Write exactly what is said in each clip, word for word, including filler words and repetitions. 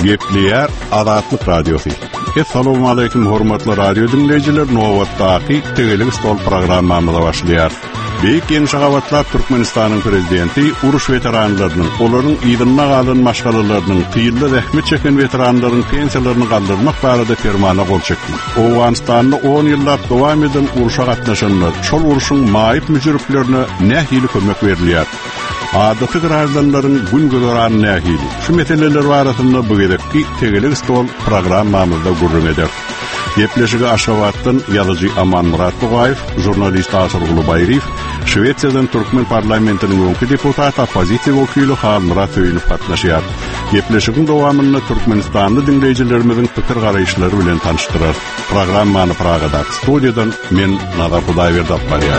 Gepleyer Azatlyk Radiosu. Assalamu alaykum hormatly radio dinleyijiler. Nowatdaky Tegelik Stol programmamyza başlaýar. Beýik Ýeni-Şagabatlar Türkmenistanyň prezidenti uruş veteranlarynyň, olaryň ýygyna galan maşgalalarynyň, tyýylla zähmet çeken veteranlaryň pensiýalaryny galdyrmak barada fermana gol çekdi. Owganistanda on ýyllap dowam eden uruşa gatnaşanlar, şol uruşyň maýyp müjüriplerine nähili kömek berilýär. Adaty grazdanlaryň gün gözoran nähili. Şu meseleler barasynda bu gerekli Tegelik Stol programmamyzda gurrun eder. Gepleşigi Aşgabatdan ýazyjy Aman Murat Bugaýew, jurnalist Asır Gulubayriýew, Şwetsiýadan Türkmen parlamentiniň öňki deputaty, opozisiýa wekili Hal Murat Öýünov gatnaşýar. Gepleşigiň dowamyny Türkmenistanly dinleýijilerimiziň pikir garaýşlary bilen tanıştyrar. Programmany Pragada studiýadan men Nazar Hudaýberdi barýar.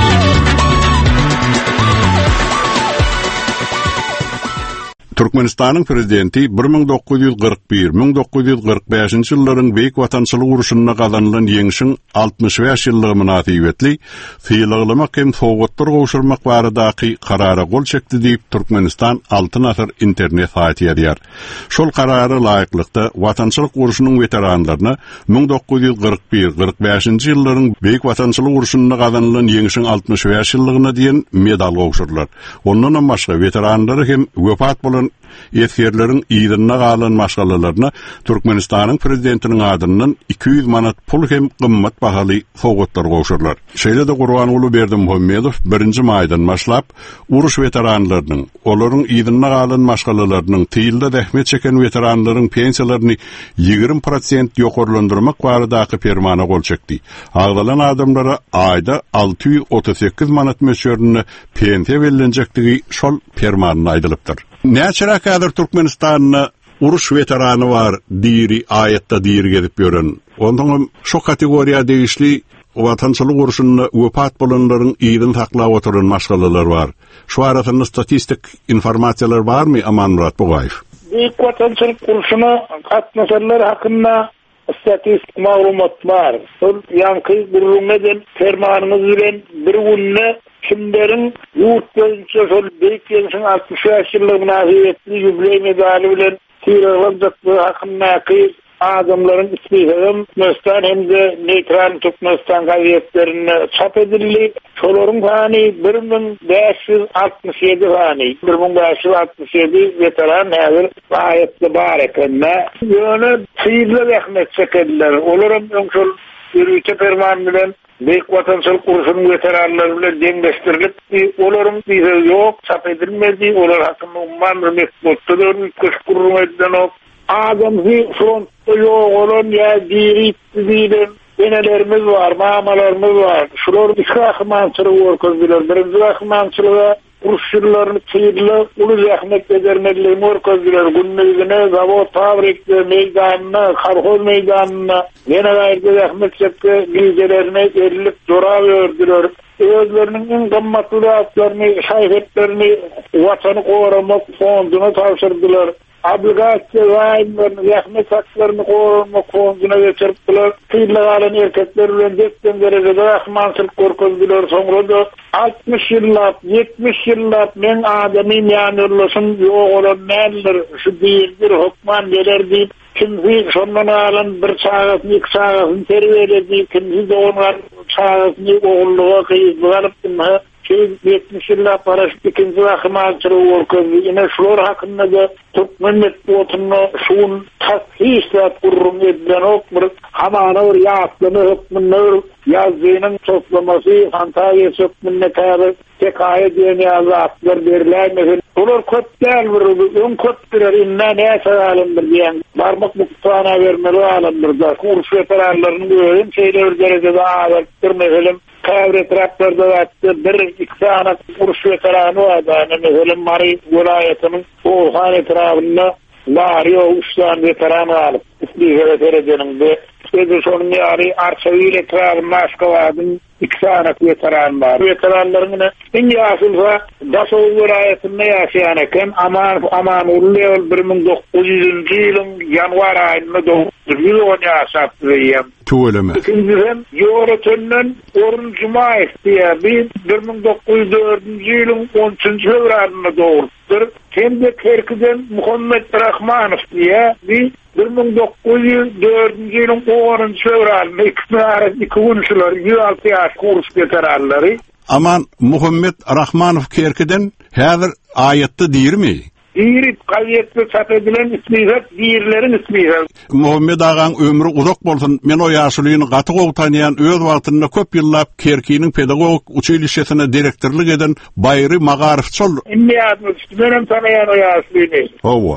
Türkmenistanyň prezidenti bir ming dokuz ýüz gyrk bir - bir ming dokuz ýüz gyrk beşinji ýyllaryň beýik watançylyk uruşyna gazanylan ýeňişiň altymyş beş ýyllygy münasibetli fiýlagylamak hem sowgatlar gowşurmak baradaky karara gol çekdi diýip Türkmenistan altyn asr internet saýty ýazýar. Şol karary laýyklykda watançylyk uruşynyň veteranlaryna bir ming dokuz ýüz gyrk bir - gyrk beşinji ýyllaryň beýik watançylyk uruşyna gazanylan ýeňişiň altymyş beş ýyllygyna diýen medal gowşurlar. Ondan başga veteranlary hem wepat bolan ýetgerleriň ýygyna galan maşgalalaryna Türkmenistanyň prezidentiniň adyndan iki ýüz manat pul hem gymmat bahaly sowgatlar gowşurlar. Şeýle de Gurban Uly Berdimuhammedow birinji maýdan başlap uruş veteranlarynyň, olaryň ýygyna galan maşgalalarynyň, tyýylda zähmet çeken veteranlaryň pensiýalaryny ýigrim prosent ýokarlandyrmak baradaky fermana gol çekdi. Agdalan adamlara aýda alty ýüz otuz sekiz manat möçberine pensiýa berilenjektigi şol fermanyň aýdylypdyr. Näçe kadar Türkmenistan'da uruş veteranı var diri ayette diri gelip gören. Ondan şu kategoriya değişli vatançılık uruşunda wepat bolanlaryň ýygyny taklap oturan maşgalalar var. Şu arasynda statistik informasiýalar barmy Aman Murat Bugaýew? Beýik vatançylyk uruşuna gatnaşanlar hakynda statistik maglumat bar. Ol ýanky gurrunmadan fermanyňyz bilen bir günne kimlerin yurt boyunca sol beýik ýeňişiň altymyş beş ýyllygy münasibetli ýübiley medali bilen tyýrlanjak hakyndaky adamlaryň ismiňi Türkmenistan hemde neutral Türkmenistan gazetlerini çap edildi. Şolaryň sany bir ming beş ýüz altymyş ýedi sany. bir ming beş ýüz altymyş ýedi veteran häzir gaýetli bar ekenler. Ýöne tyýyla zähmet çekenler. Olaryň öňşol ýürüýçe ferman bilen beýik watançylyk uruşynyň veteranlary bilen deňleşdirilip, olaryň bize ýok, çap edilmedi, olar hakynda umman bir mektup köşkürrüm edilen ok. Adamzy frontda ýok olan ýa diri diýilen enelerimiz var, mamalarymız var. Şular iki ahmançylyk orkazdylar. Birinji ahmançylyga uruşçylaryny tyýyla uly zähmet edermeliligini orkazdylar. Günnüzüne zawod, fabrikde, meýdanyna, karhoz meýdanyna ýene gaýrda zähmet çekdi, bilgilerini erilip dora berdiler. Özlerinin en gammatly atlaryny, şaýhetlerini watany goramak fonduna tapşyrdylar. Obligasiýa waýlaryny, zähmet haklaryny goramak fonduna geçiripdiler. Tyýyla galan erkekler bilen dekden derejede ahmançylyk gorkozdylar. Soňra da altymyş ýyllap, ýetmiş ýyllap men adamy ýanyrlaşym ýok olan näler şu diýildir hukman beler diýip kimsi şondan alan bir çağatny, iki çağatny terbiýeledi, kimsi de onlar çağatny ogulluga gyýyp yetmiş ýyllap paraşyt ikinji ahmançylyk gorkozdy. Ine şular hakynda da Türkmen medeniýetine şuň tashisat gurrun edilen okmur hamana bir ýatlany hukmyny ýazynyň toplamasy fantaziýa hukmyny taýyr tekaýa diýen ýazatlar berilýär. Olar köpden bir öň köpdiler inne näçe alimdir diýen barmak muktana bermeli alimdir da uruş veteranlarynyň öýün şeýle bir derejede aýatdyr meselem Kavret raptorda vatdy bir iki sanaty uruş veterany adany meselem Mari vilayatynyň Orhan etrafynda Dario Ustan veterany alyp ismiňe veteranynda Sözü şonu ýary Arçawyl etrafynda Moskwadan iki tane veteran var. Veteranların en yaşılsa Daşoğlu vilayetinde yaşayan eken aman aman ulluyol bir ming dokuz yüzüncü yılın yanvar ayında doğdu. yüz on yaşaptı diyem. Tuğuleme. İkinciden Yoğurtön'ün Orun Cumayev diye bir bir ming dokuz yüz dördüncü yılın on üçüncü fevrarında doğurttur. Kendi Kerkiden Muhammed Rahmanov diye bir bir ming dokuz yüz dördüncü yılın onuncu fevrarında ikisini arası iki unçuları yüz altı yaş kurs veteranları. Aman Muhammed Rahmanov Kerkiden häzir ayetde diýir mi? Diýip gaýetde çap edilen ismiýet diýirlerin ismiýet. Muhammed agaň ömrü uzak bolsun, men o ýaşulygyny gaty gowy tanıyan öz wagtynda köp ýyllap Kerkiniň pedagogik uçylýşesine direktorlyk eden Bayry Magarifçol. Inni ýadyma düşdi, menem tanıyan o ýaşulyny. Owa.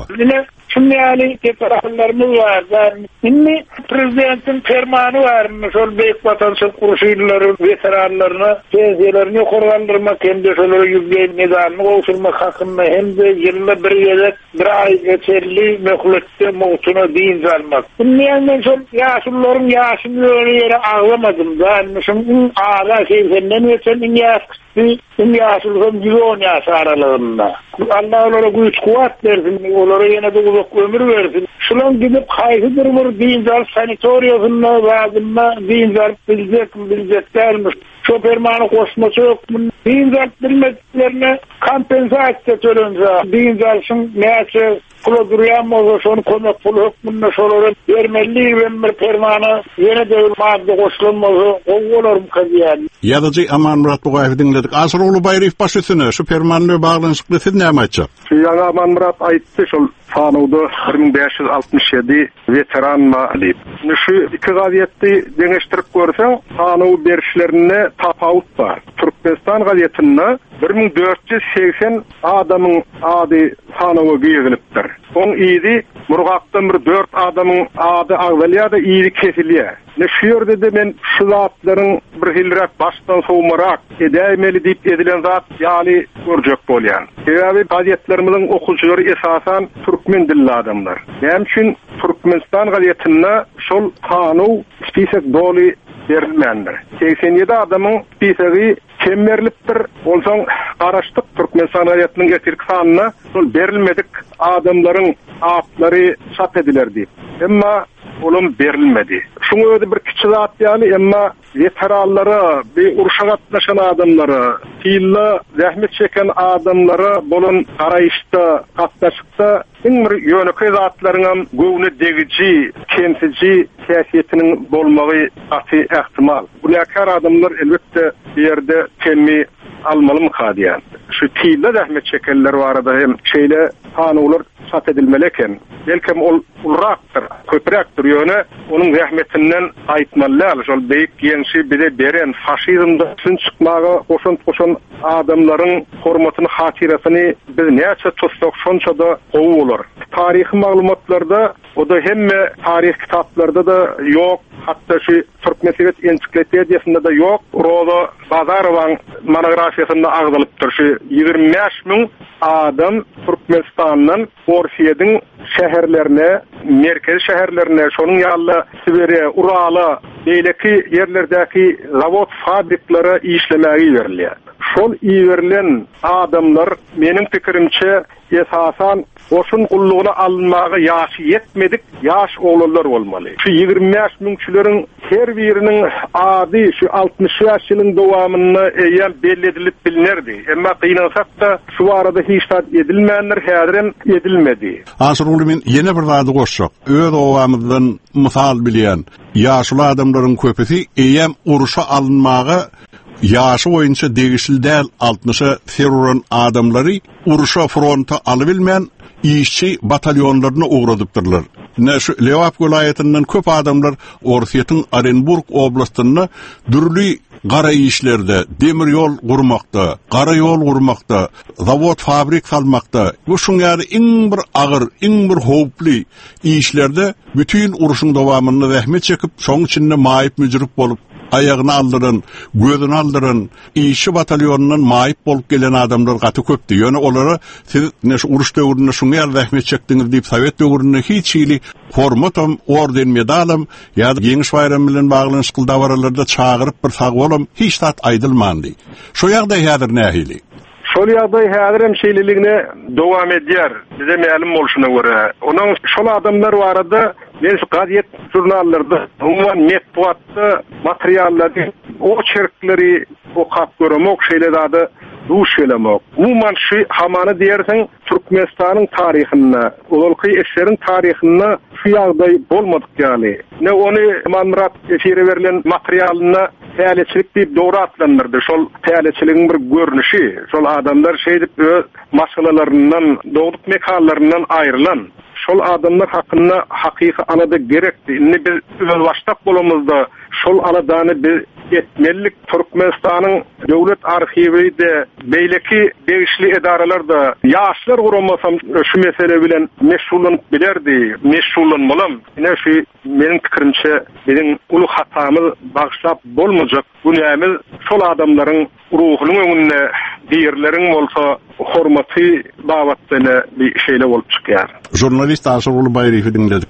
Şunyaly tetarahlarymyz var. Inni prezidentin fermanı var. Şol beýik watançylyk guruşyklary veteranlaryna tezelerini gorlandyrmak hemde şolary ýüzleýän nizamyny gowşurmak hakynda hemde ýylda bir ýere bir ay geçerli möhletde mowtuna diýin almak. Inni şol ýaşullaryň ýaşyny ýere aglamadym da, şol ala şeýlerinden öçen ýaşy Şimdi yaşılığım yüz on yaş aralığında. Allah onlara güç kuvvet versin, onlara yine de uzak ömür versin. Şulan gidip kayısı durmur, deyincal sanitoriyasında, vazında, deyincal bilecek mi, bilecek dermiş. Şopermanı koşması yok mu? Deyincal bilmediklerine kompensasyon törünce, deyincal şun neyse pulu duruyan mı olur, şunu konak pulu hükmünde şoları vermeli ve bir permanı yine de madde koşulunmazı, o olur mu kazıyan? Yadıcı Aman Murat Bugayev dinledik. Asıroğlu Bayrif başüsüne, şu permanlı bağlanışıklı siz ne amaçça? Şu yana Aman Murat ayıttı, şu Sanıwda bir ming beş yüz altmış yedi veteran ma deyip. Şu iki gaziyeti deneştirip görsen, Sanıw berişlerine tapawut var. Türkmenistan gaziyetinde bir ming dört yüz seksen adamın ady Sanıw'a giýilipdir. On ýyly Murgakdan bir dört adamın ady agdalýa da ýyly kesilýär. Ne şu ýerde de men şu zatlaryň bir hilrak başdan sowmarak edämeli diýip edilen zat ýaly görjek bolýan. Sebäbi gazetlerimiziň okuwçylary esasan türkmen dilli adamlar. Näme üçin Türkmenistan gazetinde şol Sanıw spisek doly berilmendir. seksen yedi adamın spisegi kemmerlipdir. Olsaň garaşdyk Türkmenistan gazetiniň getirki sanyna şol berilmedik adamlaryň atlary çap ediler diýip. Emma olum berilmedi. Şunu öde bir kiçi zat yani, emma veteranları, bir uruşa gatnaşan adamları, fiilla zahmet çeken adamları bolun arayışta, gatnaşykda iň bir ýöneki zatlaryň göwüne degici, kensici täsiretiniň bolmagy aty ähtimal. Bu näkar adamlar elbetde bir ýerde temmi almaly mı kadiyan? Şu fiilla zahmet çekenler barada hem şeýle Sanıwlar sat edilmeleken, belkem ol ulraktır, köpürektir ýöne, onun rahmetinden aýtmalylar. Şol beýik gençi bize beren faşizmda sün çykmagy goşun goşun adamlaryň hormatyny, hatirasyny biz näçe tutsak şonça da gowy bolar. Taryhy maglumatlarda, o da hemme tarih kitaplarda da ýok. Hatta şu Türkmen Sovet ensiklopediyasında da yok. Roza Bazarowaň monografiýasynda agdalypdyr. Şu ýygrimi beş miň adam Türkmenistandan Orfiýeň şäherlerine, merkez şäherlerine, şonuň ýaly Sibirya, Urala, beýleki ýerlerdäki zawod fabriklary işlemäge berilýär. Şol iýerilen adamlar meniň pikirimçe esasan oşun gullugyna alınmagy ýaşy ýetmedik ýaş oglanlar bolmaly. Şu ýygrimi beş miňçilerin her biriniň ady şu altmış ýaş ýylyň dowamyny eýen belli edilip bilinirdi. Emma gynansak da şu arada hiç tat edilmeýänler häzirem edilmedi. Asyrul men ýene bir zady goşsak, öz owamyzdan mysal bilýän ýaşly adamlaryň köpüsi eýen uruşa alınmagy ýaşy boýunça degişli däl altmışa feruran adamlary uruşa fronta alybilmän işçi batalyonlaryna ugradypdyrlar. Ne şu Lewap vilayetinden köp adamlar Orfiýetyň Orenburg oblastyna dürli gara işlerde, demir yol gurmakda, gara yol gurmakda, zawod fabrik salmakda, bu şuňary iň bir agyr, iň bir howply işlerde bütün uruşyň dowamyny rahmet çekip, şoň içinde maýyp müjrip bolup ayağını aldırın, gözünü aldırın, işi batalyonundan maip bolup gelen adamlar gatı köpdi. Yani olara siz ne şu uruş döwründe şunu ýa rahmet çekdiňiz diýip Sowet döwründe hiç ýyly hormatam, orden medalym ýa-da Ýeňiş bayram bilen baglanşyk dawaralarda çağırıp bir sag bolum hiç tat aýdylmandy. Şo ýagdaý häzir nähili? Şol ýagdaý häzir hem şeýleligine dowam edýär. Bize ma'lum bolşuna görä. Onuň şol adamlar barada men şu gaziet jurnallarda, umman metbuatda materiallarda o çerkleri okap görmek şeýledi duş gelemek. Umman şu hamany diýerseň Türkmenistanyň taryhyna, ululky eserin taryhyna şu ýagdaý bolmadyk ýaly. Ne ony Manmurat efire berilen materialyna täleçilik diýip dogry atlandyrdy. Şol täleçiligiň bir görnüşi, şol adamlar şeýdip öz masalalарyndan, dogduk mekanlaryndan aýrylan. Şol adamlar hakkında hakiki anada gerekti. Ne biz özel baştak bolamızda şol anadany bir etmelilik Türkmenistan'ın devlet arhivi de beyleki değişli edaralar da yaşlar kuramasam şu mesele bilen meşgullanıp bilerdi. Meşgullanmalam. Yine şu benim fikrimçe benim ulu hatamı bağışlap bolmayacak. Bu neyimiz şol adamların ruhunun önüne diğerlerin olsa hormatı davatıyla bir şeyle olup çıkıyor. Jurnalist Asırulu Bayrif'i dinledik.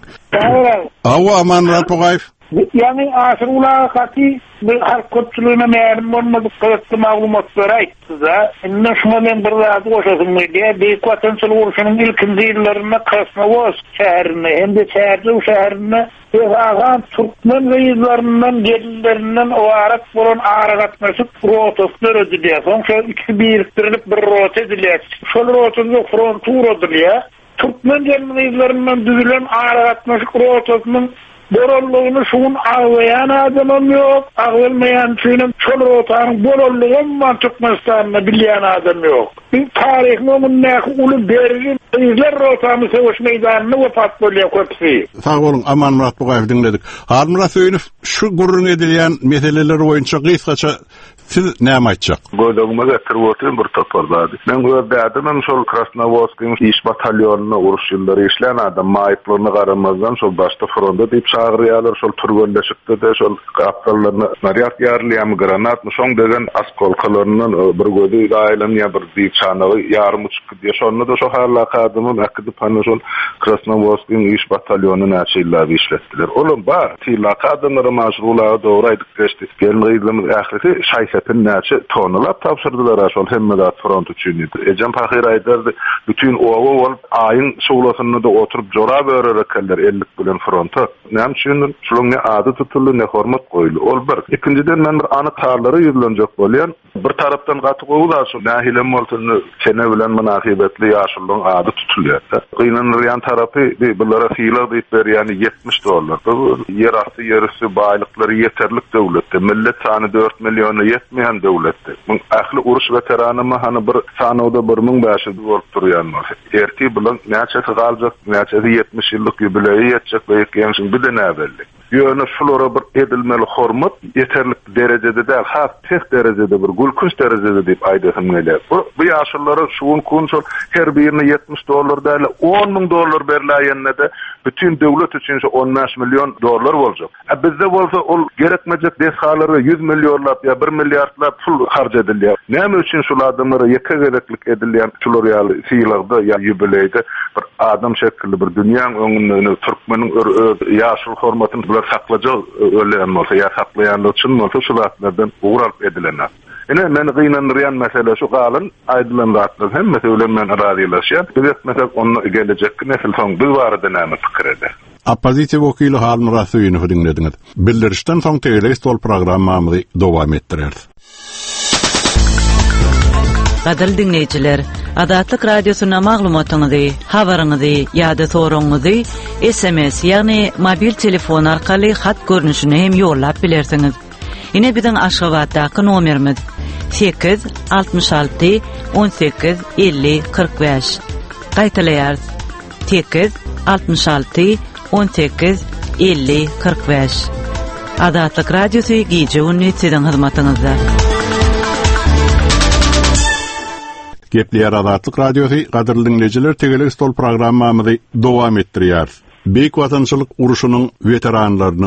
Awa Amanrat Togayev. Yani Asırulu Kati bir halk köpçülüğüne meğerim olmadık kılıklı maglumatları ayttıza. Inna şuna ben bir razı koşasın diye Büyük Vatançılık Uruşu'nun ilkin zillerine Krasnovoz şehrine hem de Çerçev şehrine Ağam Türkmen reizlerinden gelilerinden o arak bolan ağrak atmasıp rotoslar ödülüyor. Sonra ikisi biriktirilip bir rota ediliyor. Şol rotasında frontur ödülüyor. Türkmen reizlerinden düzülen ağrak atmasıp rotasının borolluğunu şuun ağlayan adamım yok. Ağılmayan şunun çol rotanın borolluğun var Türkmenistan'da bilyen adam yok. Bir tarihinin näki ulu bergin izler rotamı savaş meydanını vefat boluyor köpsi. Sağ olun Aman Murat Togayev dinledik. Harmurat Söyünüf şu gurrun edilen meseleler boyunca kıysaça siz näme aýtjak? Goýdagma getirip oturum bir toparlady. Men gördüm şol Krasnovodskiň iş batalyonuny uruş ýyllary işlän adam maýyplaryny garamazdan şol başda fronda diýip çağırýarlar, şol turgönleşikde de şol gapdallaryny naryat ýarlýam granatmy şoň degen askolkalaryndan bir gözi gaýlan ýa bir diýip çanagy ýarym uçup diýe şonu da şo halaka adamym akdy pany şol Krasnovodskiň iş batalyonyny näçeýler işletdiler. Olum bar tilaka adamlary maşgulata dogry aýdyp geçdi. Gelmeýizimiz ähli şaý Hepin näçe tonlap tapşyrdylar şol hemmedat front üçin. Ejem Pahir aýdardy, bütün owa bolup aýyň şowlasyny da oturup jora bererek keller ellik bilen fronta. Näme üçin şolňa ady tutuldy, ne hormat goýuldy. Ol bir. Ikinciden men bir any tarlary ýüzlenjek bolýan. Bir tarapdan gaty goýulýar şu nähilem bolsuny sene bilen münasibetli ýaşylyň ady tutulýar. Gynanýan tarapy bulara fiýlar diýip berýän yetmiş dollar. Bu yer asty ýerüstü baýlyklary ýeterlik döwletde. Millet sany dört milyon yetmeyen döwletde. Bu ähli uruş veteranymy hani bir sanawda bir ming beş yüz bolup durýanlar. Erti bilen näçe galjak, näçe yetmiş ýyllyk ýübileýi ýetjek we ýeňşin bir de näbelli. Ýöne şulara bir edilmeli hormat yeterlik derejede däl, has tek derejede bir gülkünç derejede diýip aýdysym gelýär. Bu bu ýaşyllary şuun kunçul her birini yetmiş dollar däl, on ming dollar berilýänne de bütün döwlet üçin on beş milyon dollar boljak. E bizde bolsa ol gerekmejek deshalary yüz milyonlap ýa bir milliardlap pul harç edilýär. Näme üçin şol adamlara ýeke gereklik edilýän şular ýaly fiýlagda ýa ýübileýde bir adam şekilli bir dünýäň öňünde Türkmeniň ýaşyl hormatyny bular saklajak ölen bolsa ýa saklaýanlar üçin bolsa şulardan uğralyp edilenler. Ene men gynanýan mesele şu galyn aýdylan zatlar hemmesi ölen men aradylaşýar. Biz mesela onu gelecek nesil soň bir barada näme pikir eder. Opozisiýa wekili Harmurat Söyünüf dinlediňiz. Bildirişden soň tegelik stol programmamy dowam etdirýär. Gadal dinleyijiler, Adatlyk radiosyna maglumatyňyzy, habaryňyzy ýa-da soraňyzy S M S ýagny mobil telefon arkaly hat görnüşine hem ýollap bilersiňiz. Ine biziň Aşgabatdaky nomerimiz sekiz altmış alty on sekiz elli kırk beş. Gaýtalaýar sekiz altmış alty on sekiz elli kırk beş. Adatlyk radiosy gije ünni siziň hyzmatyňyzda. Gepleýär Adatlyk radiosy gadyrly dinleyijiler, tegelik stol programmamy dowam etdirýär. Büyük Vatançylyk Uruşunyň veteranlarynyň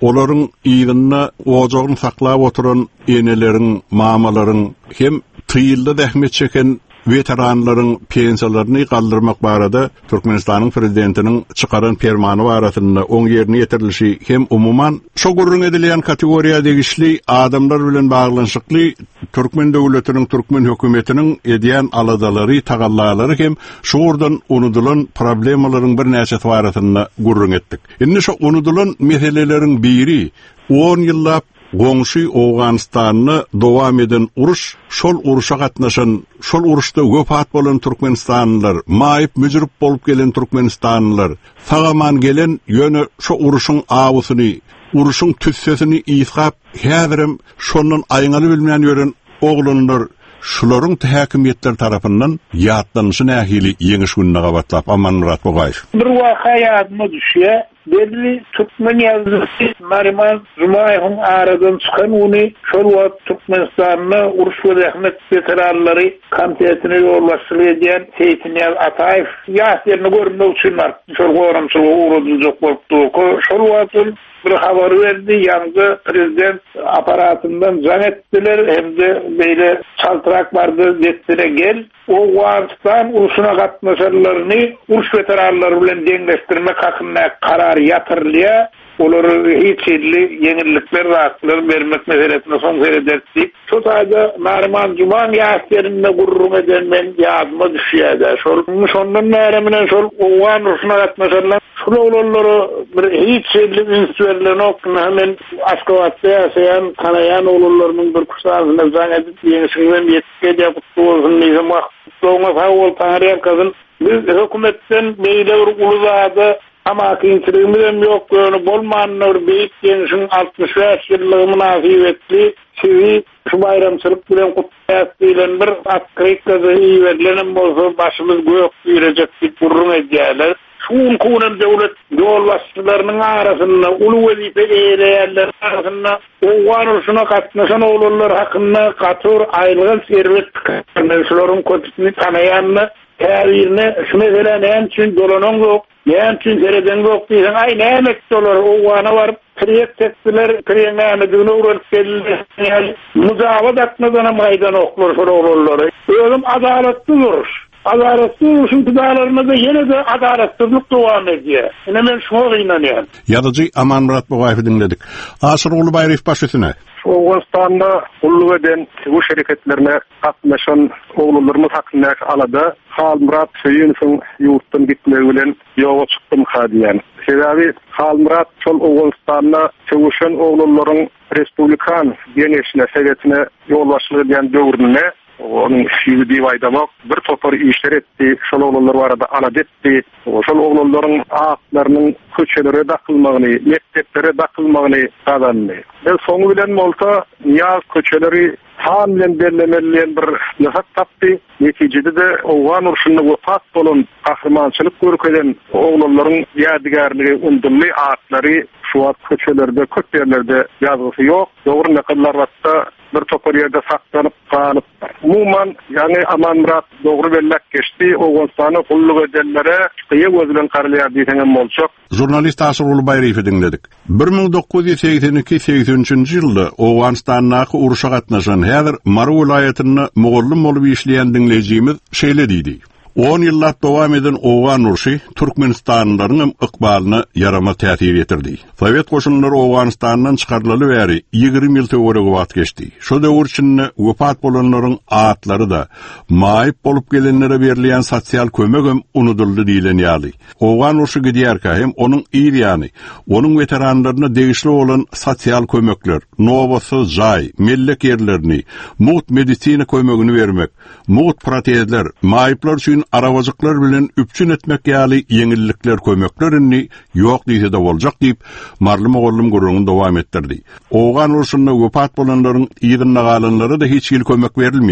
olaryň ýygyny ojagyny saklap oturan enelerin, mamalaryň hem tyýylda dähmet çeken veteranlaryň pensiýalaryny galdyrmak barada Türkmenistanyň prezidentiniň çykaran fermany barasynda oň ýerine ýetirilişi hem umuman şo gurrun edilen kategoriýa degişli adamlar bilen baglanyşykly Türkmen döwletiniň, Türkmen hökümetiniň edýän aladalary, tagallalary hem şoğurdan unudulan problemalaryň bir näçe barasynda gurrun etdik. Indi şo unudulan meseleleriň biri on ýyllap Goňşy Awganystanyny dowam eden uruş, şol uruşa gatnaşan, şol uruşda wefat bolan Türkmenistanlylar, maýyp müjrip bolup gelen Türkmenistanlylar, sagaman gelen ýöne şo uruşyň awusyny, uruşyň tüssesini ýyskap, häzirim şondan aýňaly bilmän ýören oglanlar şularyň tähkimiýetler tarapyndan ýatlanyşy nähili ýeňiş günnaga batlap Aman Murat Bogaýew. Bir waka ýadyma düşýär. Belli Türkmen ýazgysy Nariman Jumaýewiň aradan çykan uny şol wagt Türkmenistanyň uruş we rahmet veteranlary komitetine ýolbaşçylyk edýän Seyitniyaz Ataýew ýaşlaryny görmek üçin şol goramçylygy uğradyjak bolupdy. Şol wagt bir habar berdi, ýa-da prezident aparatyndan jan etdiler, hemde beýle çaltyrak bardy, detdire gel. O Awganistan uruşuna gatnaşanlaryny uruş veteranlary bilen deňleşdirmek hakynda karar ýatyrylýar. Olary hiç illi ýeňillikler rahatlar bermek meselesine soň vererdik. Şu taýda Nariman Jumaň ýaşlarynda gurrun eden men ýadyma düşýär. Şol şondan näme şol Awgan uruşuna gatnaşanlar şol olanlary bir hiç illi ünsürlerine okna hemen Aşgabatda ýaşaýan kanayan olanlarynyň bir kursagyna jan edip ýeňişinden ýetke gutlugyny nizam wagt soňa hawal taýýar kazyn biz hökümetten beýle bir uluzady ama kynçylygym ýok, ýöne bolmanlar beýik ýeňişiň altmış beş ýyllygy münasibetli şewi şu bayramçylyk bilen gutlaýar diýilen bir atkrykazy ýerlenen bolsa başymyz göýük ýürejek diýip gurrun edýärler. Şuň kunan döwlet ýolbaşçylarynyň arasynda uly wezife eýleýärler arasynda Awgan uruşuna gatnaşan oglanlar hakynda gatur aýlygan serwet şolaryň köpüsini tanaýanny täbirine şu mesele näme üçin dolanan ýok, näme üçin sereden ýok diýen aý näme dolar Awgana bar kriyet tekdiler, kriyene düne uğraşıp geldiler. Muzavat atmadan maydan oklar sorulurlar. Ölüm adaletli duruş. Adaletli duruşun tutarlarında yine de adaletsizlik devam ediyor. Yine ben şuna inanıyorum. Yazıcı Aman Murat Bogaýew dinledik. Asır Ulu Bayraýew başysyna. Awganystanda ulluq eden bu şirketlerine gatnaşan oglanlarymyz hakynda alada Hal Murat Söýünowiň ýurtdan gitmegi bilen ýoga çykdym hadiýan. Sebebi Hal Murat şol Awganystanda çöwüşen oglanlaryň Respublikan Geňeşine Sowetine ýolbaşçylyk edýän döwründe onun şiýdi aýdamak bir topar işler etdi, şol oglanlar barada alad etdi. Şol oglanlaryň aklarynyň köçelere dakylmagyny, mekteplere dakylmagyny kazandy. Ben soňu bilen bolsa ýaz köçeleri tam bilen bellemeliýän bir ýasat tapdy. Netijede de Awgan uruşunda wefat bolan kahramançylyk görkeden oglanlaryň ýadygarlygy undurly atlary şu wagt köçelerde, köp ýerlerde ýazgysy ýok. Dogry nakallar wagtda bir topar ýerde saklanyp kalyp. Umuman, ýani Aman Murat dogry bellek geçdi. Awganystany gullyk edenlere ýa gözülen garalýar diýen bolçak. Jurnalist Asır Ulu Bayraýew dinledik. bir ming dokuz ýüz seksen iki seksen üçinji ýylda Awganystanyň uruşa gatnaşan häzir Mary vilayatyny mugallym bolup işleýän dinlejimiz şeýle diýdi. on ýyllap dowam eden Awgan uruşy Türkmenistanlylaryň ykbalyny yarama täsir etirdi. Sowet goşunlary Awganystanyň çykarlyly bäri ýygrimi ýyl töwereg wagt geçdi. Şo döwür içinde wefat bolanlaryň atlary da maýyp bolup gelenlere berilýän sosial kömek hem unuduldy diýilen ýaly. Awgan uruşy gidýärkä hem onuň ýa-ni, onuň veteranlaryna degişli bolan sosial kömekler, nowasy jaý, mellek ýerlerini, mut medisina kömegini bermek, mut protezler, maýyplar üçin arawajyklar bilen üpçün etmek ýaly ýeňillikler kömeklerini ýok diýse de boljak diýip marlym oglum gurrun dowam etdirdi. Awgan uruşunda wefat bolanlaryň ýygyna galanlara da hiç ýyl kömek berilmeýär.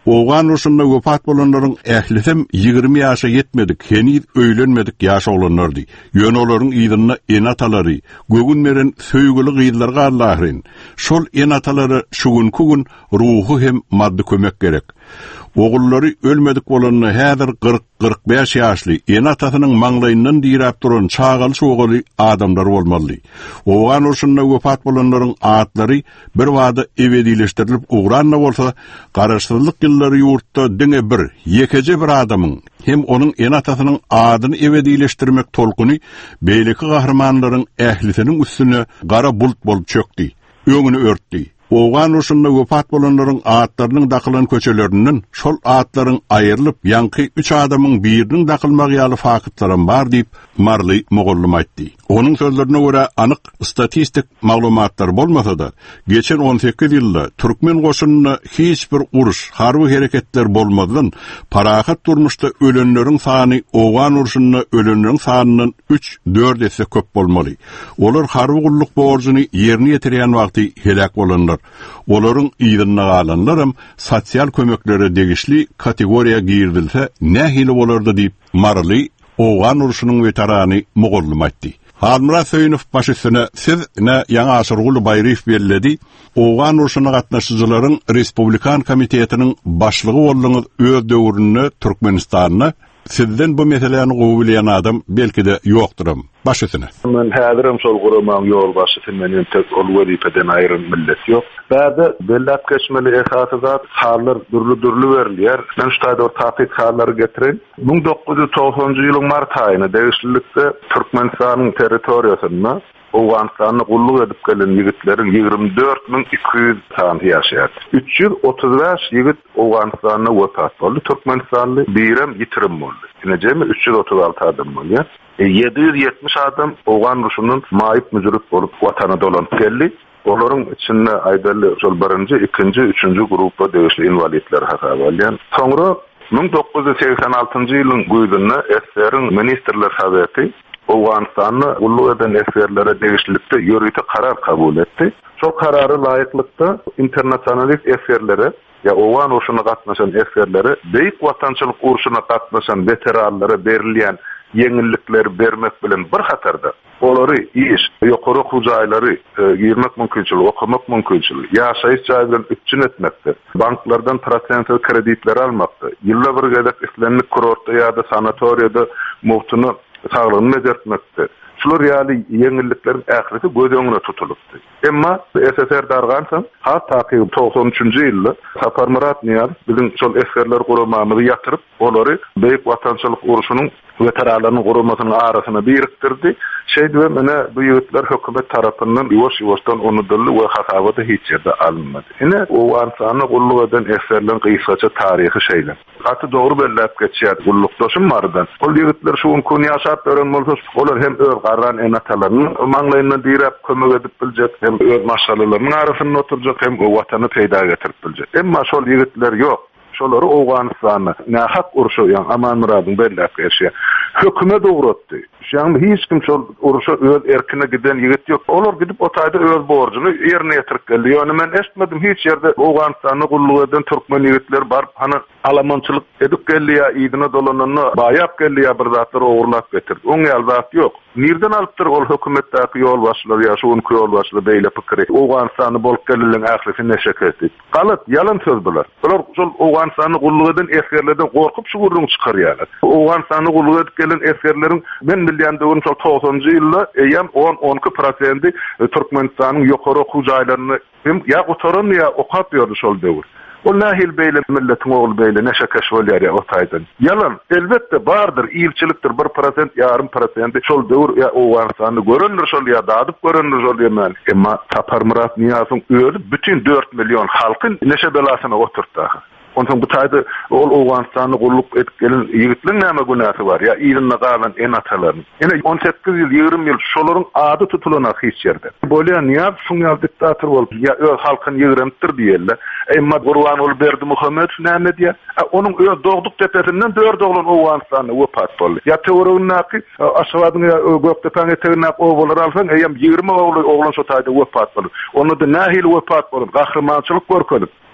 Oğan urşunda wefat bolanlaryň ählisem ýygrimi ýaşa yetmedik, henüz öýlenmedik ýaş olanlardy. Ýöne olaryň ýygyna enatalary, gögün meren söýgüli gyýdlarga Allahyň. Şol enatalary şugunky gün ruhu hem maddi kömek gerek. Ogullary ölmedik bolanny häzir kırk kırk beş ýaşly enatasynyň maňlaýyndan diýrap duran çağaly şogaly adamlar bolmaly. Oğan urşunda wefat bolanlaryň atlary bir wada ebedileşdirilip ugranna bolsa, garaşdyrlyk ýyllary ýurtda diňe bir, ýekece bir adamyň hem onuň enatasynyň adyny ebedileşdirmek tolkuny beýleki gahrymanlaryň ählisiniň üstüne gara bult bolup çökdi, öňüni örtdi. Oğan urşunda wefat bolanlaryň atlarynyň dakylan köçelerinden şol atlaryň aýrylyp ýanky üç adamyň biriniň dakylmagy ýaly fakatlaram bar diýip Marly Mogollum aýtdy. Onuň sözlerine görä anyk statistik maglumatlar bolmasa-da, geçen on sekiz ýylda türkmen goşunyna hiç bir uruş, harby hereketler bolmadan parahat durmuşda ölenleriň sany Oğan urşunyna ölenleriň sanynyň üç dört esse köp bolmaly. Olar harby gulluk borjuny ýerine ýetirýän wagty helak bolanlar. Olaryň ýygyna galanlarym sosial kömeklere degişli kategoriýa girdilse nähili bolardy diýip Marly Oğan urşunyň veterany Mogollum aýtdy. Halmura Söýünüf başysyna siz ne ýaňy aşyrguly baýryf berildi. Oğan urşunyna gatnaşyjylaryň Respublikan komitetiniň başlygy boldyňyz öz döwründe Türkmenistanyna sizden bu meseleni gowul ýan adam belki de ýokdurum. Başysyna. Men häzirim şol guramaň ýol başysyn menen tek ol wezipeden aýrym millet ýok. Bäde belläp geçmeli esasy hallar dürli-dürli berilýär. Men şu taýda taýyt hallary getirin. bin dokuz ýüz togsonjy ýylyň mart aýyna degişlilikde Türkmenistanyň territoriýasyna Oğanistanyny gulluk edip gelen ýigitleriň ýygrimi dört bin iki ýüz sany ýaşaýar. üç ýüz otuz beş ýigit Oğanistanyna wefat boldy. Türkmenistanly birem ýitirim boldy. Näjemi üç ýüz otuz alty adam boldy. yedi ýüz ýetmiş adam Oğan urşunyň maýyp müjrik bolup watana dolanyp geldi. Olaryň içinde aýdaly şol birinji, ikinji, üçünji grupda degişli invalidler hasap alýan. Soňra bin dokuz ýüz seksen altyncy ýylyň güýdünde S S R-iň ministrler Habaty Oğanistanyny gulluk eden esgerlere degişlilikde ýörüti karar kabul etdi. Şol karary laýyklykda internasionalist esgerlere ya Oğan urşunyna gatnaşan esgerlere beýik watançylyk urşunyna gatnaşan veteranlara berilýän ýeňillikler bermek bilen bir hatarda olary iş, ýokary hujaýlary girmek mümkinçiligi, okumak mümkinçiligi, ýaşaýyş jaýlaryny üçin etmekde, banklardan prosentli kreditler almakda, ýylla bir gelek islenlik kurortda ýa-da sanatoriýada muhtuny sağlygyny mezetmekde. Şular ýaly ýeňilliklerin ähireti göz öňüne tutulupdy. Emma S S R dargansa ha taýyp togson üçünji ýylda Sapar Murat Niyaz biziň şol esgerler guramamyzy ýatyryp, olary beýik watançylyk urşunyň veteranlarynyň guramasynyň arasyna birikdirdi. Şeýdi we mene bu ýigitler hökümet tarapyndan ýoş-ýoşdan onudylly we hasabaty hiç ýerde alınmady. Ine o wansany gulluk eden esgerlerin gysgaça taryhy şeýler. Aty dogry belläp geçýär gullukdaşym bardan. Ol ýigitler şu gün ýaşap beren bolsa, olar hem öz garran enatalaryny maňlaýyndan diýrep kömek edip biljek, hem öz maşgalalarynyň arasyna oturjak, hem o watany peýda getirip biljek. Emma şol ýigitler ýok. Şolary Oğanistanyna nähak urşaýan Aman Muradyň belläp geçýär. Hökümet ugratdy. Şaňy hiç kim şol uruşa öz erkine giden ýigit ýok. Olar gidip o taýda öz borjuny ýerine ýetirip geldi. Ýöne men eşitmedim hiç ýerde Oğanistanyny gulluk eden türkmen ýigitler bar, hany alamançylyk edip geldi ýa ýygyna dolananyny baýap geldi ýa bir zatlary ogurlap getirdi. Oň ýalbat ýok. Nirden alypdyr ol hökümetdäki ýol başlary ýa şuň ýol başlary beýle pikiri. Oğanistany bolup gelýän ählisini neşek etdi. Galat, ýalan söz bular. Olar şol Oğanistanyny gulluk eden esgerlerden gorkup şu gurrun çykarýarlar. Oğanistanyny gulluk edip gelen esgerleriň men bilýän döwrün şol togsonjy ýylda eýem on on iki prosent Türkmenistanyň ýokary hujaýlaryny hem ýa gotaran ýa okap ýördi şol döwür. O nahil beýle milletiň ogul beýle neşe keşbolýar ýa o taýdan. Yalan, elbetde bardyr, iýilçilikdir bir prosent, ýarym prosent şol döwür ýa Oğanistanyny görenler şol ýa dadyp görenler şol ýa-da. Emma Sapar Murat Niyazyň özü bütün dört milyon halkyň neşe belasyna oturtdy. Ondan bu taýda ol Oğanistanyny gulluk edip gelen ýigitleriň näme günäsi bar ýa ýygyna galan enatalaryň. Ene on sekiz ýyl ýygrimi ýyl şolaryň ady tutulanak hiç ýerde. Bolýan ýa şuňa diktator bolup ýa öz halkyny ýygremtir diýerler. Emma Gurban ol berdi Muhammed näme diýär? Onuň öz dogduk tepesinden dört oglan Oğanistanyny wefat boldy. Ýa teoriýaky aşgadyň gökdepäň etegine owalar alsaň eýem ýygrimi oglan oglan şu taýda wefat boldy. Onu da nähili wefat boldy. Gahrmançylyk görkezip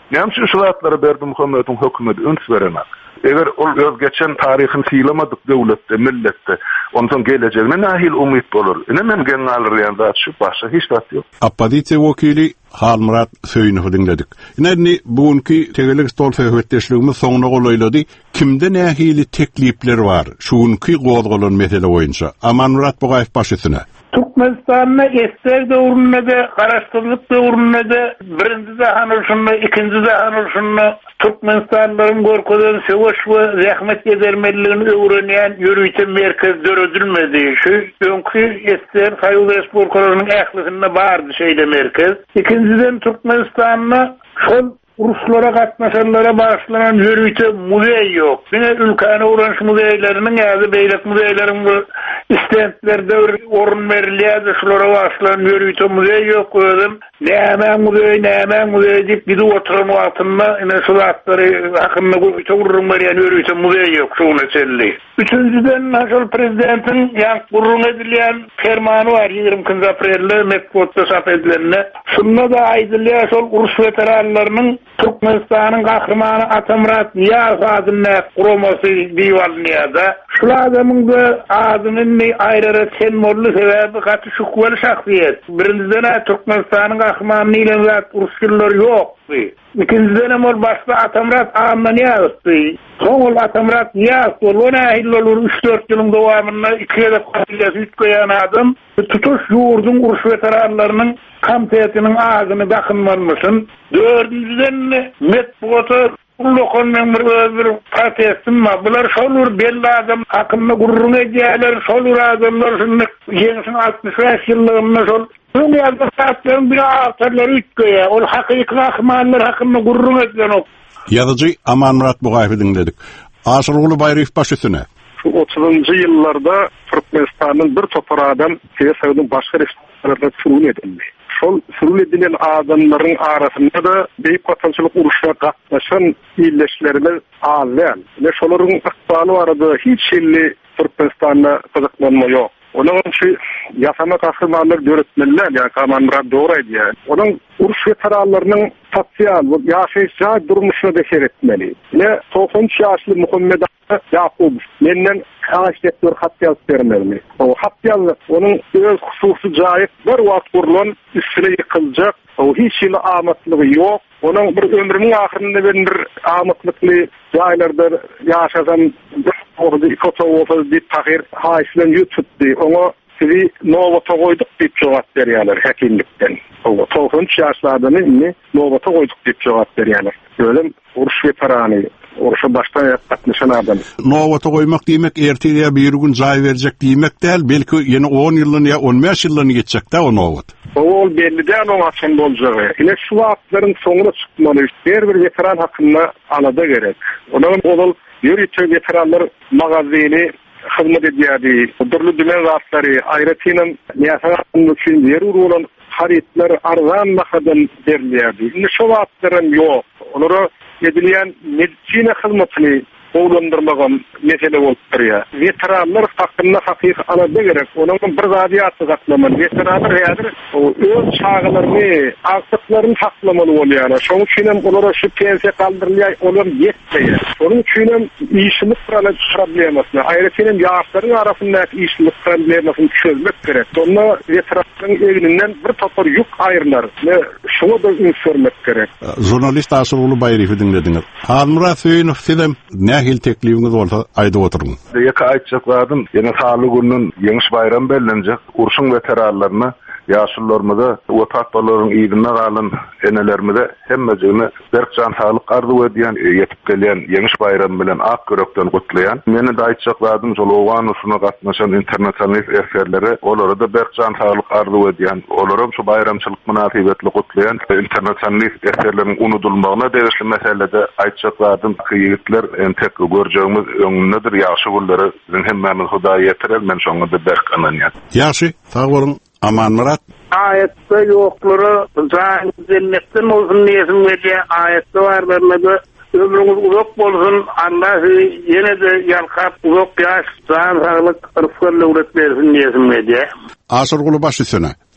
Näme şu zatlara berdi Muhammed'in hökümeti üns berenak. Eger ol öz geçen tarihin siylamadyk döwletde, milletde, ondan geleceğine nahil umyt bolur. Ine men gen alır ýa-da şu başga hiç zat ýok. Oppozitsiýa wekili Halmurat Söýnowy dinledik. Ine bugunky tegelik stol söhbetdeşligimiz soňuna golaýlady. Kimde nahili teklipler bar? Şuňky gozgalan mesele boýunça. Amanmurat Bugaýew başysyna. Türkmenistan'da esler döwründe de, garaşdyrlyk döwründe de, birinci jahan urşuny, ikinci jahan urşuny Türkmenistanlaryň gorkadan söwüş we zähmet edermeligini öwrenýän ýürüýte merkez döredilmedi. Şu öňkü esler Haýyl Respublikalarynyň ählisinde bardy şeýle merkez. İkinciden Türkmenistan'da şol uruslara gatnaşanlara başlanan ýürüýte muzey ýok. Mine ülkäne uranş muzeýleriniň ýa-da beýlek muzeýleriň bu istentlerde orun berilýär, şolara başlanan ýürüýte muzey ýok. Özüm näme muzey, näme muzey diýip bir oturan wagtynda ine şu zatlary hakynda ýürüýte urun berýän ýürüýte muzey ýok şuňa çelli. Üçüncüden şol prezidentiň ýa gurrun edilýän fermany bar ýigrimkinji aprelde Mekbotda çap edilenle. Şunda da aýdylýar şol urus veteranlarynyň Türkmenistan'ın kahramanı Atamrat Niyaz adına kuruması diýilýärdi. Şu adamın da adının ayrıra tenmorlu sebebi katı şukvel şahsiyet. Birinciden Türkmenistan'ın kahramanı ile zat urusçular yoktu. İkinciden emol başta Atamrat Ağamda Niyaz'dı. Soňul Atamrat Niyaz ona hillolur üç dört ýylyň dowamında iki ýerde kabilyasy ütgeýän adam tutuş ýurdun urus veteranlarynyň komitetiniň agyny dakynmanmysyn. Dördüncüden Metbota Lokon bir bir protestim var. Bular şolur belli adam hakkında gurrun edýärler, şolur adamlar şunu ýeňsin altmış beş ýyllygynda şol bu ýerde saatlaryň bir awtarlary ütgeýär. Ol hakyky kahramanlar hakkında gurrun edýän ok. Ýazyjy Amanmurat Bugaýew dinledik. Aşyrguly Baýraýew başysyna. Şu otuzuncu ýyllarda Türkmenistanyň bir topar adam Teýeseýdiň başga respublikalarynda sürgün edildi. Şol sürgün edilen adamlaryň arasynda da beýik watançylyk uruşa gatnaşan ýerleşlerimiz azan. Ne şolaryň ykbaly barada hiç şelli Türkmenistanda gyzyklanma ýok. Onun şu yasama kahramanlar döretmeliler ya Amanmurat doğru ediyor. Onun uruş veteranlarının sosyal ve yaşayışçı durmuşuna deşer etmeli. Ne doksan üç yaşlı Muhammed Yakub menden kaçtektör hat yazıp vermeli. O hat yazı onun öz hususi cayip bir vakt kurulan üstüne yıkılacak. O hiç şeyle amatlığı yok. Onun bir ömrünün ahirinde ben bir amatlıklı caylarda yaşasan orada ikoto olsa bir tahir haislen YouTube'di. Ona sizi Novata koyduk deyip cevap veriyorlar hekimlikten. O doksan üç yaşlı adamı inni Novata koyduk deyip cevap veriyorlar. Böyle uruş veteranı. Orşa baştan yapatmışan adam. Novata koymak demek erteye bir gün cay verecek demek değil. Belki yeni on yılını ya on beş yılını geçecek de o Novat. O belli de onun hakkında olacağı. Yine şu vaatların sonuna çıkmalı. Her bir veteran hakkında anada gerek. Onun oğul yürüyüşü veteranlar magazini hizmet ediyordu. Dürlü dümen vaatları ayrıtının yasanatının için yer uğrulan haritler arzan nakadan derliyordu. Yine şu vaatların yok. Onları edilýän medisina hyzmatyny oğlandırmağın mesele olup duruyor. Veteranlar hakkında hakiki alada gerek. Onun bir zadiyatı saklamalı. Veteranlar yadır o öz çağlarını, artıklarını saklamalı oluyor. Şonun için onlara şu pensiya kaldırılıyor, onlar yetmiyor. Onun için işimiz problem. Ayrıca yaşların arasındaki işimiz problemini çözmek gerek. Sonra veteranların evinden bir topar yük ayrılar. Şunu da ünsürmek gerek. Jurnalist Aşyrguly Baýraýew dinlediniz. Halmurat Söýnow sizem nähil teklifiniz bolsa aýdyp oturuň. Ýa-da aýtjaklarym, ýene sağly günüň ýeňiş bayram bellenjek. Urşun veteranlaryna yaşlılarımıza vefat bolaryň ýygyna galan enelerimize hemmejini berkjan sağlyk arzu edýän ýetip gelýän ýeňiş bayram bilen ak görekden gutlaýan. Meni de aýtjaklaryň jolowan usuny gatnaşan internasional erferleri olara da berkjan sağlyk arzu edýän, olaram şu bayramçylyk münasibetli gutlaýan internasional erferleriň unudulmagyna degişli meselede aýtjaklaryň ýigitler entek görjegimiz öňündedir. Ýaşy günleri biziň hemmemiz Hudaý ýetirel, men şoňa da berk ananýar. Ýaşy, sag bolun. Amanmurat ayette yokları zaten cennetten olsun diyesim geliyor. Ayette varlarında ömrümüz uzak olsun. Allah yine de yalkap uzak yaş, can sağlık, rıfkırlı üret versin diyesim geliyor. Aşyrguly başysyna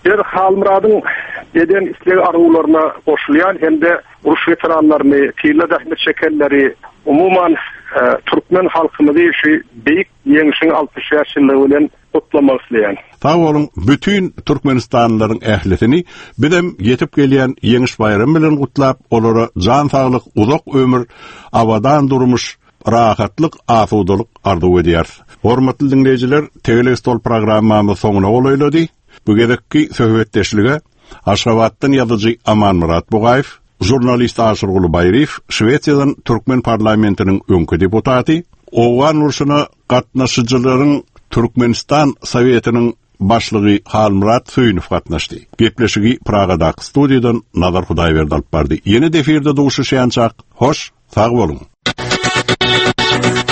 Bir Halmuradyň eden isleg arzuwlaryna goşulýan hemde uruş veteranlaryny, tilla zahmet çekenleri, umuman e, Türkmen halkymyzy şu beýik ýeňişiň altmış ýaşylygy bilen kutlamak isleýän. Sağ olun, bütün Türkmenistanlıların ählitini bidem yetip gelýän ýeňiş bayram bilen gutlap, olara jan saglyk, uzak ömür, awadan durmuş, rahatlyk, afudalyk arzuw edýär. Hormatly dinleýijiler, Tele Stol programmamyz soňuna golaýlady. Bu gezekki söhbetdeşlige Aşgabatdan ýazyjy Aman Murat Bugaýew, jurnalist Aşyrguly Baýriýew, Şwetsiýadan Türkmen parlamentiniň öňkü deputaty, owan urşuna gatnaşyjylaryň Türkmenistan Sowetiniň başlygy Halmurat Süýnow gatnaşdy. Gepleşigi Pragada studiýadan Nazar Hudaýberdi alyp bardy. Ýene deferde duşuşýançak. Hoş, sag bolun.